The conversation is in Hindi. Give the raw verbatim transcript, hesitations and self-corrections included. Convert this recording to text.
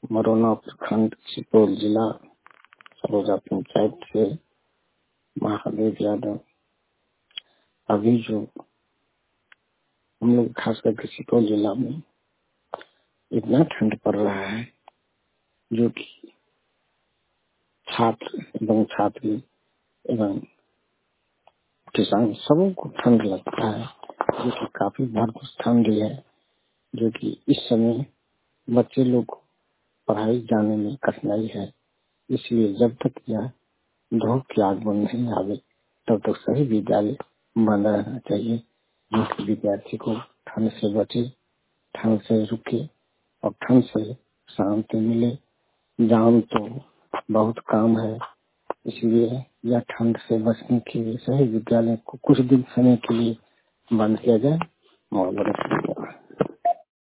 मरोना प्रखंड सुपौल जिला सरोजा पंचायत से महादेव यादव। अभी जो हम लोग खास करके सुपौल जिला में इतना ठंड पड़ रहा है जो कि छात्र एवं छात्री एवं किसान सबों को ठंड लगता है, जो कि काफी भरपूर ठंडी है, जो कि इस समय बच्चे लोग को पढ़ाई जाने में कठिनाई है। इसलिए जब तक यह धूप की आगमन नहीं आवे तब तक सही विद्यालय बंद रहना चाहिए, जिससे विद्यार्थी को ठंड से बचे, ठंड से रुके और ठंड से शांति मिले। जाम तो बहुत काम है, इसलिए यह ठंड से बचने के लिए सही विद्यालय को कुछ दिन समय के लिए बंद किया जाए। और